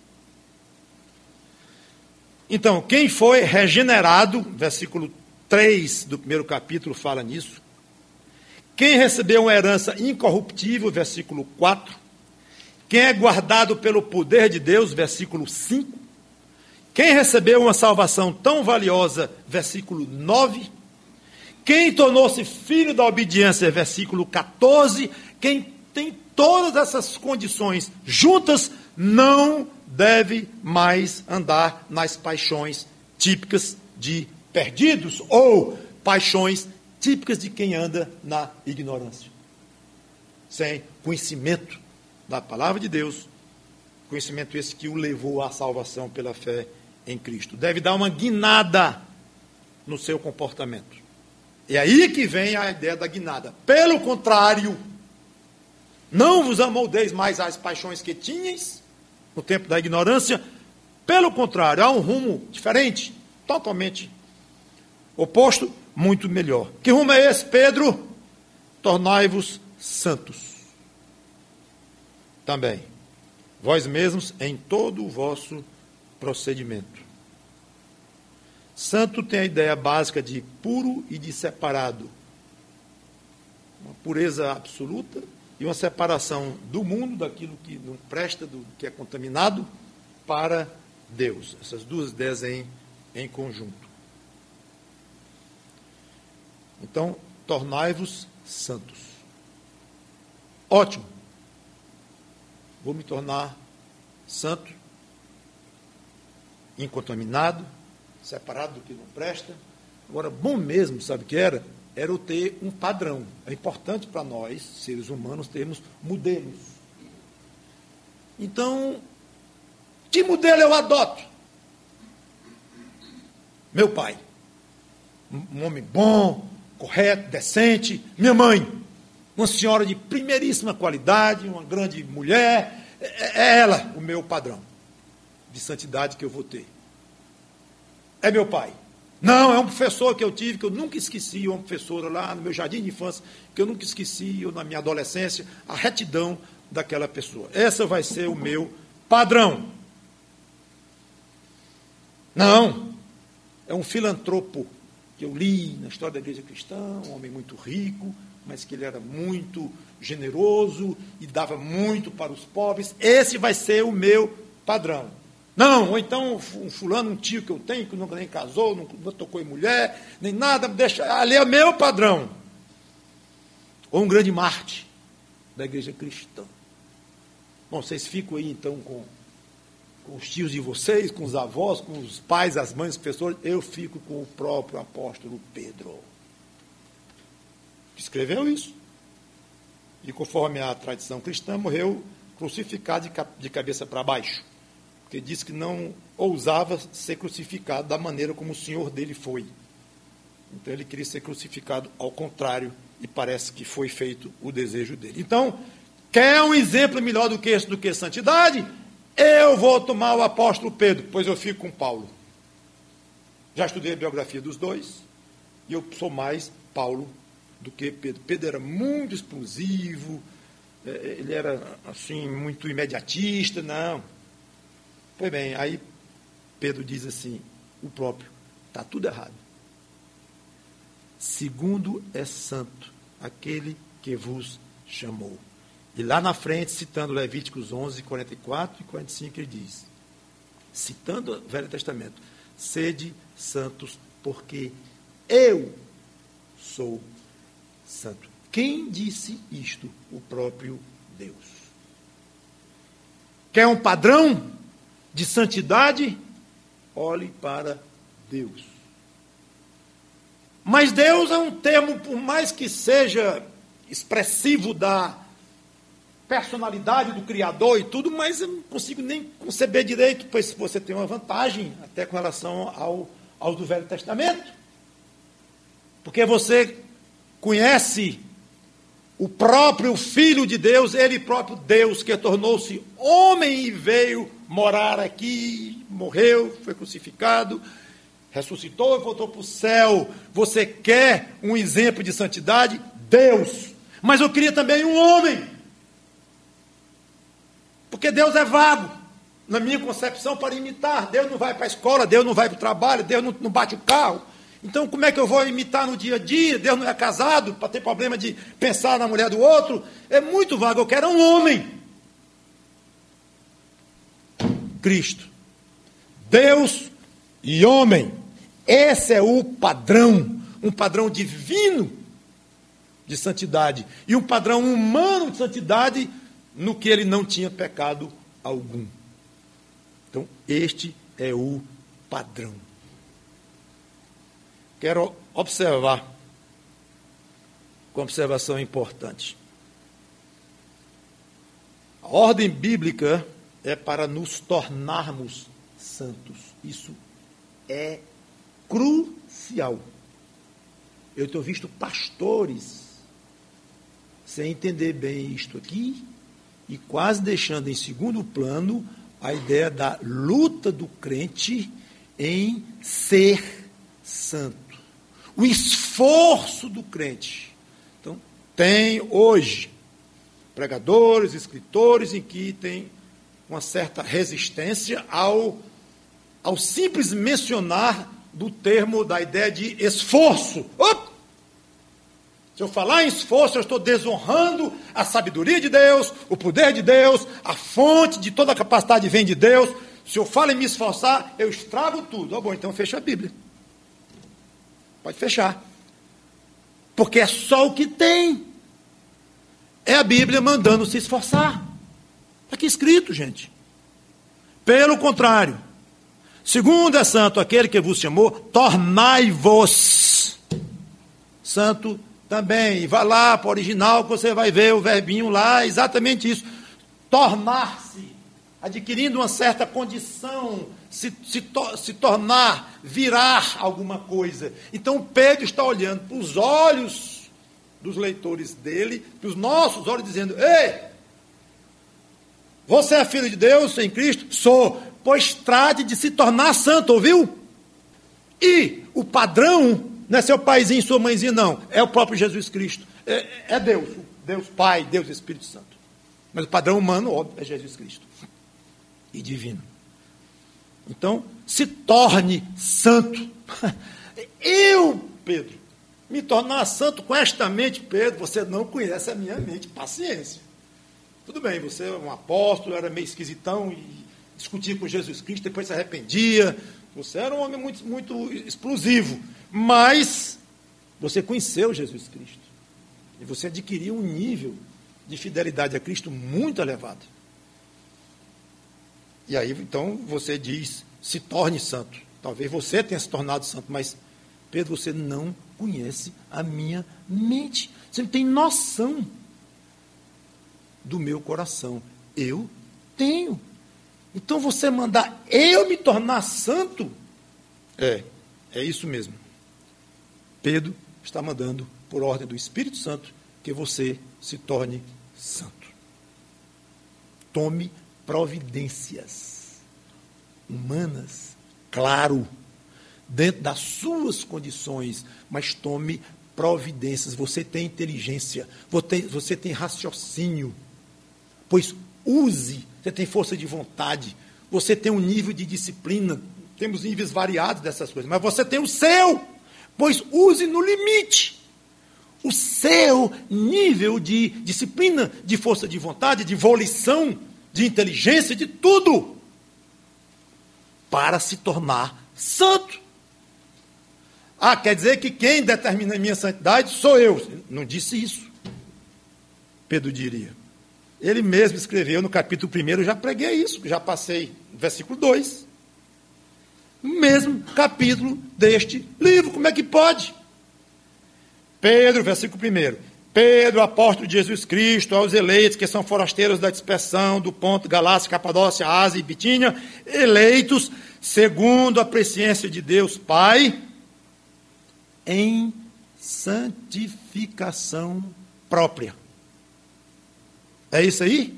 Então, quem foi regenerado, versículo 3 do primeiro capítulo fala nisso. Quem recebeu uma herança incorruptível, versículo 4. Quem é guardado pelo poder de Deus, versículo 5. Quem recebeu uma salvação tão valiosa, versículo 9. Quem tornou-se filho da obediência, versículo 14. Quem tem todas essas condições juntas, não deve mais andar nas paixões típicas de perdidos, ou paixões típicas de quem anda na ignorância. Sem conhecimento da palavra de Deus, conhecimento esse que o levou à salvação pela fé em Cristo. Deve dar uma guinada no seu comportamento. É aí que vem a ideia da guinada. Pelo contrário, não vos amoldeis mais às paixões que tinhais no tempo da ignorância. Pelo contrário, há um rumo diferente, totalmente oposto, muito melhor. Que rumo é esse, Pedro? Tornai-vos santos. Também, vós mesmos em todo o vosso procedimento. Santo tem a ideia básica de puro e de separado. Uma pureza absoluta e uma separação do mundo, daquilo que não presta, do que é contaminado, para Deus. Essas duas ideias em conjunto. Então, tornai-vos santos. Ótimo. Vou me tornar santo, incontaminado, separado do que não presta. Agora, bom mesmo, sabe o que era? Era eu ter um padrão. É importante para nós, seres humanos, termos modelos. Então, que modelo eu adoto? Meu pai. Um homem bom, correto, decente. Minha mãe. Uma senhora de primeiríssima qualidade, uma grande mulher. É ela o meu padrão de santidade que eu vou ter. É meu pai. Não, é um professor que eu tive, que eu nunca esqueci, uma professora lá no meu jardim de infância, que eu nunca esqueci, eu na minha adolescência, a retidão daquela pessoa. Essa vai ser o meu padrão. Não, é um filantropo que eu li na história da igreja cristã, um homem muito rico, mas que ele era muito generoso e dava muito para os pobres. Esse vai ser o meu padrão. Não, ou então um fulano, um tio que eu tenho, que nunca nem casou, nunca tocou em mulher, nem nada, deixa, ali é o meu padrão. Ou um grande Marte da igreja cristã. Bom, vocês ficam aí então com os tios de vocês, com os avós, com os pais, as mães, os professores. Eu fico com o próprio apóstolo Pedro. Escreveu isso. E conforme a tradição cristã, morreu crucificado de cabeça para baixo. Porque disse que não ousava ser crucificado da maneira como o Senhor dele foi. Então ele queria ser crucificado ao contrário, e parece que foi feito o desejo dele. Então, quer um exemplo melhor do que esse, do que santidade? Eu vou tomar o apóstolo Pedro, pois eu fico com Paulo. Já estudei a biografia dos dois, e eu sou mais Paulo do que Pedro. Pedro era muito explosivo, ele era assim, muito imediatista, não. Pois bem, aí Pedro diz assim, o próprio, está tudo errado. Segundo é santo aquele que vos chamou. E lá na frente, citando Levíticos 11, 44 e 45, ele diz, citando o Velho Testamento, sede santos, porque eu sou santo. Quem disse isto? O próprio Deus. Quer um padrão de santidade? Olhe para Deus. Mas Deus é um termo, por mais que seja expressivo da personalidade do Criador e tudo, mas eu não consigo nem conceber direito, pois você tem uma vantagem até com relação ao do Velho Testamento. Porque você conhece o próprio Filho de Deus, ele próprio Deus, que tornou-se homem e veio morar aqui, morreu, foi crucificado, ressuscitou e voltou para o céu. Você quer um exemplo de santidade? Deus. Mas eu queria também um homem. Porque Deus é vago, na minha concepção, para imitar. Deus não vai para a escola, Deus não vai para o trabalho, Deus não bate o carro. Então, como é que eu vou imitar no dia a dia? Deus não é casado, para ter problema de pensar na mulher do outro. É muito vago, eu quero um homem. Cristo. Deus e homem. Esse é o padrão, um padrão divino de santidade e um padrão humano de santidade no que ele não tinha pecado algum. Então, este é o padrão. Quero observar, com observação importante. A ordem bíblica é para nos tornarmos santos. Isso é crucial. Eu tenho visto pastores sem entender bem isto aqui e quase deixando em segundo plano a ideia da luta do crente em ser santo. O esforço do crente. Então, tem hoje pregadores, escritores em que tem uma certa resistência ao simples mencionar do termo, da ideia de esforço. Se eu falar em esforço, eu estou desonrando a sabedoria de Deus, o poder de Deus, a fonte de toda a capacidade vem de Deus. Se eu falo em me esforçar, eu estrago tudo. Bom, então fecha a Bíblia. Pode fechar. Porque é só o que tem. É a Bíblia mandando se esforçar. Está aqui escrito, gente. Pelo contrário, segundo é santo aquele que vos chamou, tornai-vos santo também. Vá lá para o original que você vai ver o verbinho lá, exatamente isso. Tornar-se, adquirindo uma certa condição, se tornar, virar alguma coisa. Então Pedro está olhando para os olhos dos leitores dele, para os nossos olhos, dizendo: ei, você é filho de Deus em Cristo? Sou. Pois trate de se tornar santo, ouviu? E o padrão não é seu paizinho, sua mãezinha, não. É o próprio Jesus Cristo. É Deus. Deus Pai, Deus Espírito Santo. Mas o padrão humano, óbvio, é Jesus Cristo. E divino. Então, se torne santo. Eu, Pedro, me tornar santo com esta mente, Pedro, você não conhece a minha mente. Paciência. Tudo bem, você é um apóstolo, era meio esquisitão e discutia com Jesus Cristo, depois se arrependia. Você era um homem muito, muito explosivo. Mas você conheceu Jesus Cristo. E você adquiriu um nível de fidelidade a Cristo muito elevado. E aí, então, você diz, se torne santo. Talvez você tenha se tornado santo, mas, Pedro, você não conhece a minha mente. Você não tem noção do meu coração. Eu tenho. Então, você mandar eu me tornar santo? É isso mesmo. Pedro está mandando, por ordem do Espírito Santo, que você se torne santo. Tome providências humanas, claro, dentro das suas condições, mas tome providências. Você tem inteligência, você tem raciocínio, pois use, você tem força de vontade, você tem um nível de disciplina, temos níveis variados dessas coisas, mas você tem o seu, pois use no limite o seu nível de disciplina, de força de vontade, de volição, de inteligência, de tudo, para se tornar santo. Quer dizer que quem determina a minha santidade sou eu. Não disse isso, Pedro diria. Ele mesmo escreveu no capítulo 1, eu já preguei isso, já passei no versículo 2. No mesmo capítulo deste livro, como é que pode? Pedro, versículo 1. Pedro, apóstolo de Jesus Cristo, aos eleitos que são forasteiros da dispersão, do Ponto, Galácia, Capadócia, Ásia e Bitínia, eleitos segundo a presciência de Deus Pai, em santificação própria. É isso aí?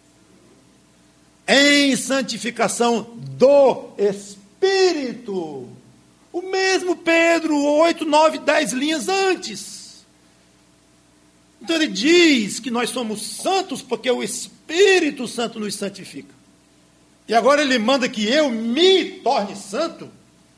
Em santificação do Espírito. O mesmo Pedro, 8, 9, 10 linhas antes. Então ele diz que nós somos santos porque o Espírito Santo nos santifica. E agora ele manda que eu me torne santo.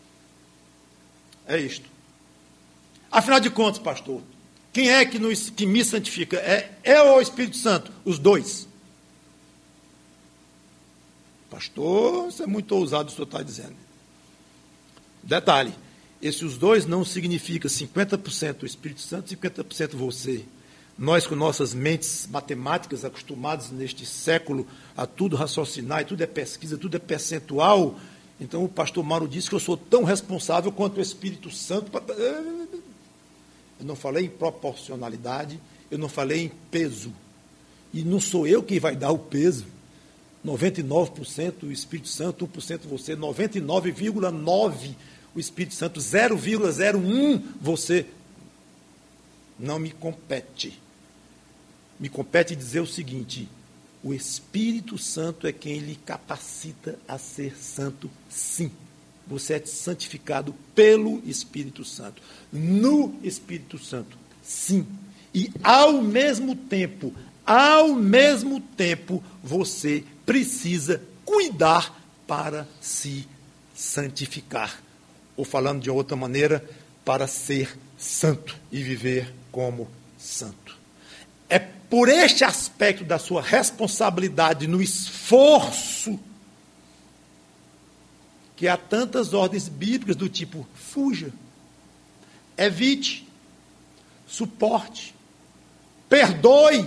É isto. Afinal de contas, pastor, quem é que me santifica? É o Espírito Santo, os dois. Pastor, isso é muito ousado o que o senhor está dizendo. Detalhe, esses dois não significa 50% o Espírito Santo e 50% você. Nós, com nossas mentes matemáticas, acostumados neste século a tudo raciocinar, e tudo é pesquisa, tudo é percentual. Então, o pastor Mauro disse que eu sou tão responsável quanto o Espírito Santo. Eu não falei em proporcionalidade, eu não falei em peso. E não sou eu quem vai dar o peso. 99% o Espírito Santo, 1% você, 99,9% o Espírito Santo, 0,01% você. Não me compete. Me compete dizer o seguinte: o Espírito Santo é quem lhe capacita a ser santo, sim. Você é santificado pelo Espírito Santo. No Espírito Santo, sim. E ao mesmo tempo, você precisa cuidar para se santificar. Ou falando de outra maneira, para ser santo e viver como santo. É por este aspecto da sua responsabilidade no esforço que há tantas ordens bíblicas do tipo: fuja, evite, suporte, perdoe,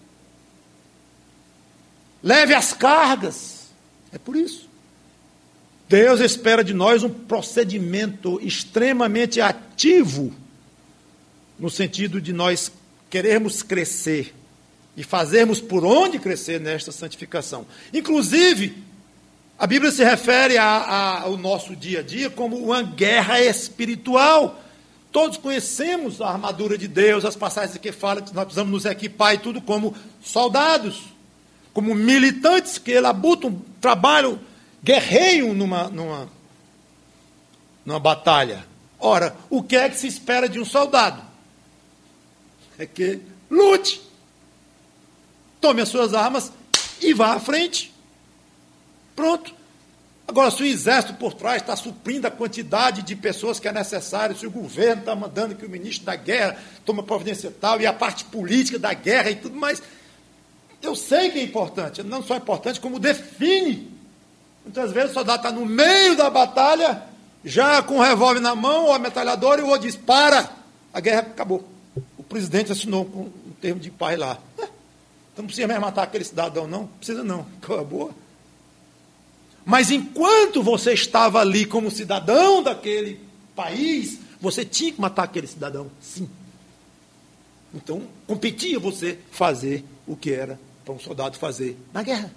leve as cargas. É por isso. Deus espera de nós um procedimento extremamente ativo, no sentido de nós querermos crescer e fazermos por onde crescer nesta santificação. Inclusive, a Bíblia se refere ao nosso dia a dia como uma guerra espiritual. Todos conhecemos a armadura de Deus, as passagens que falam que nós precisamos nos equipar e tudo como soldados, como militantes que labutam, trabalham, guerreiam numa batalha. Ora, o que é que se espera de um soldado? É que lute, tome as suas armas e vá à frente. Pronto. Agora, se o exército por trás está suprindo a quantidade de pessoas que é necessário, se o governo está mandando que o ministro da guerra tome providência tal, e a parte política da guerra e tudo mais, eu sei que é importante, não só é importante, como define. Muitas vezes o soldado está no meio da batalha, já com o revólver na mão, ou a metralhadora, e o outro diz: para, a guerra acabou. O presidente assinou um termo de paz lá. Então não precisa mais matar aquele cidadão, não? Precisa não, acabou. Mas enquanto você estava ali como cidadão daquele país, você tinha que matar aquele cidadão, sim. Então, competia você fazer o que era para um soldado fazer na guerra.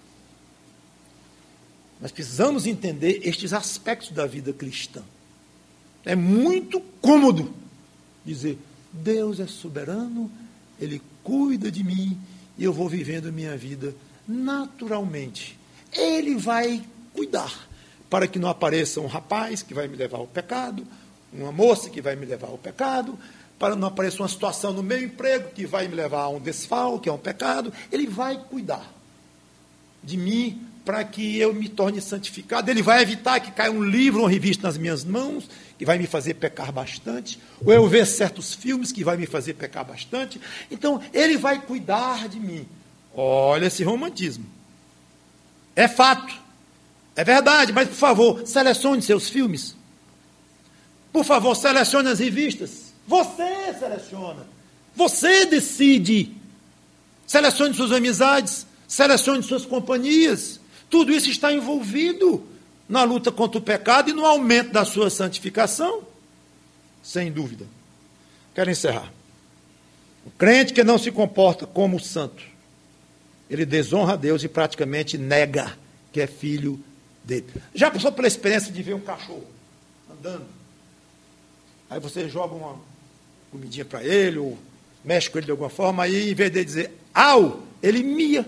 Nós precisamos entender estes aspectos da vida cristã. É muito cômodo dizer: Deus é soberano, Ele cuida de mim e eu vou vivendo minha vida naturalmente. Ele vai cuidar para que não apareça um rapaz que vai me levar ao pecado, uma moça que vai me levar ao pecado, para não aparecer uma situação no meu emprego que vai me levar a um desfalque, a um pecado. Ele vai cuidar de mim para que eu me torne santificado. Ele vai evitar que caia um livro ou uma revista nas minhas mãos, que vai me fazer pecar bastante, ou eu ver certos filmes que vai me fazer pecar bastante. Então, ele vai cuidar de mim. Olha esse romantismo. É fato, é verdade, mas, por favor, selecione seus filmes. Por favor, selecione as revistas. Você seleciona. Você decide. Selecione suas amizades, selecione suas companhias. Tudo isso está envolvido na luta contra o pecado e no aumento da sua santificação. Sem dúvida. Quero encerrar. O crente que não se comporta como santo, ele desonra a Deus e praticamente nega que é filho dele. Já passou pela experiência de ver um cachorro andando? Aí você joga uma comidinha para ele, ou mexe com ele de alguma forma, aí em vez de dizer au, ele mia.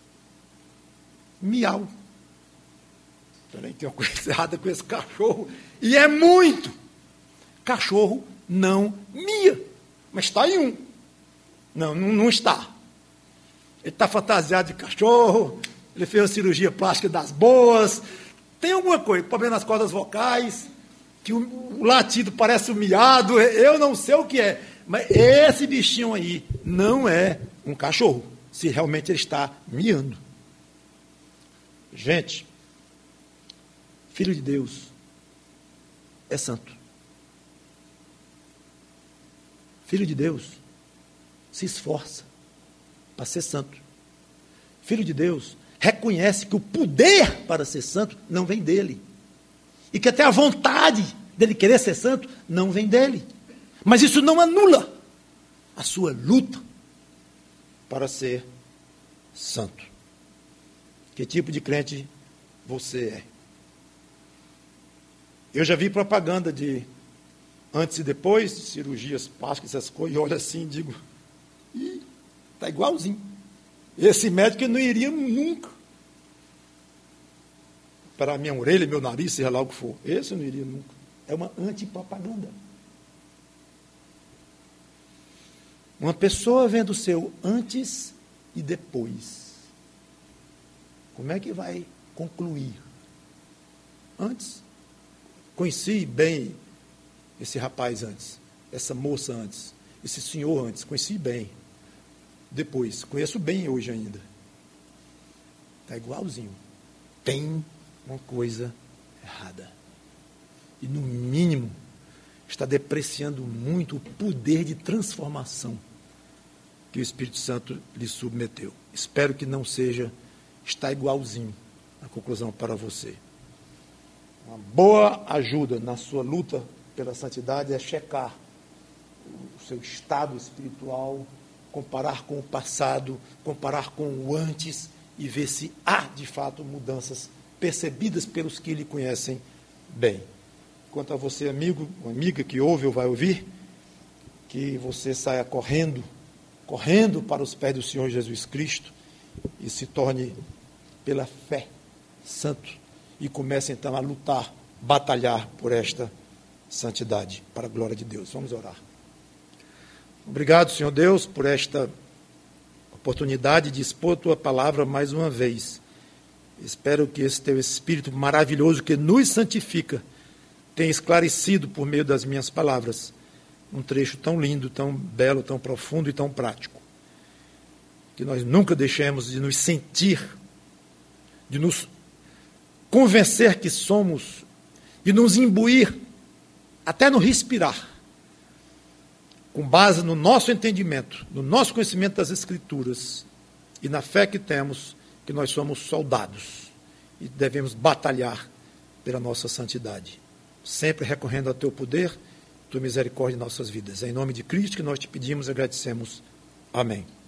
Miau. Também tem uma coisa errada com esse cachorro, e é muito. Cachorro não mia, mas está em um. Não está. Ele está fantasiado de cachorro, ele fez a cirurgia plástica das boas, tem alguma coisa, problema nas cordas vocais, que o latido parece um miado, eu não sei o que é, mas esse bichinho aí não é um cachorro, se realmente ele está miando. Gente, Filho de Deus é santo. Filho de Deus se esforça para ser santo. Filho de Deus reconhece que o poder para ser santo não vem dele. E que até a vontade dele querer ser santo não vem dele. Mas isso não anula a sua luta para ser santo. Que tipo de crente você é? Eu já vi propaganda de antes e depois, cirurgias plásticas, essas coisas, e olho assim e digo, está igualzinho. Esse médico eu não iria nunca. Para a minha orelha, meu nariz, seja lá o que for. Esse eu não iria nunca. É uma antipropaganda. Uma pessoa vendo o seu antes e depois. Como é que vai concluir? Antes, conheci bem esse rapaz antes, essa moça antes, esse senhor antes, conheci bem. Depois, conheço bem hoje ainda. Está igualzinho. Tem uma coisa errada. E, no mínimo, está depreciando muito o poder de transformação que o Espírito Santo lhe submeteu. Espero que não seja, está igualzinho a conclusão para você. Uma boa ajuda na sua luta pela santidade é checar o seu estado espiritual, comparar com o passado, comparar com o antes e ver se há, de fato, mudanças percebidas pelos que lhe conhecem bem. Quanto a você, amigo, ou amiga que ouve ou vai ouvir, que você saia correndo para os pés do Senhor Jesus Cristo e se torne, pela fé, santo e comece então a lutar, batalhar por esta santidade, para a glória de Deus. Vamos orar. Obrigado, Senhor Deus, por esta oportunidade de expor a Tua palavra mais uma vez. Espero que esse Teu Espírito maravilhoso que nos santifica tenha esclarecido por meio das minhas palavras um trecho tão lindo, tão belo, tão profundo e tão prático. Que nós nunca deixemos de nos sentir, de nos convencer que somos, de nos imbuir, até no respirar, com base no nosso entendimento, no nosso conhecimento das Escrituras e na fé que temos, que nós somos soldados e devemos batalhar pela nossa santidade, sempre recorrendo ao Teu poder, Tua misericórdia em nossas vidas. É em nome de Cristo que nós te pedimos e agradecemos. Amém.